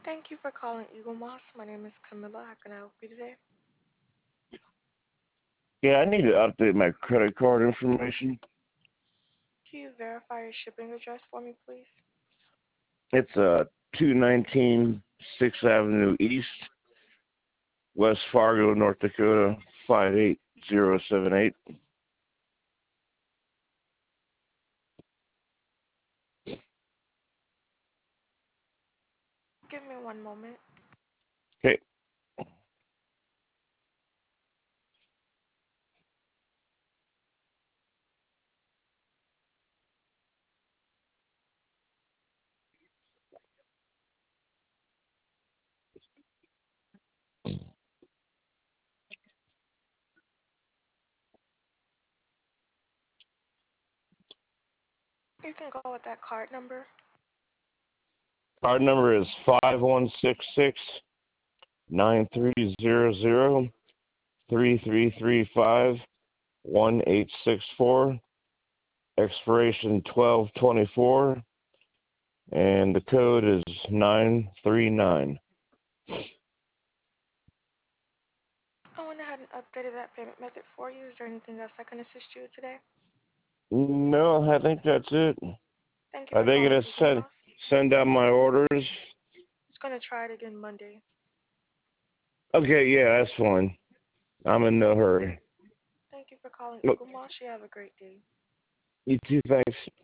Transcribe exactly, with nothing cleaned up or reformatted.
Thank you for calling Eagle Moss. My name is Camilla. How can I help you today? Yeah, I need to update my credit card information. Can you verify your shipping address for me, please? It's uh two nineteen Sixth Avenue East, West Fargo, North Dakota five eight zero seven eight. Give me one moment. Okay. You can go with that card number. Card number is five one six six nine three zero zero three three three five one eight six four. Expiration twelve twenty four, and the code is nine three nine. I went ahead and updated that payment method for you. Is there anything else I can assist you with today? No, I think that's it. Thank you Are for they calling gonna Eagle send Moss. send out my orders? It's going to try it again Monday. Okay, yeah, that's fine. I'm in no hurry. Thank you for calling Look, Eagle Moss. You have a great day. you too, thanks.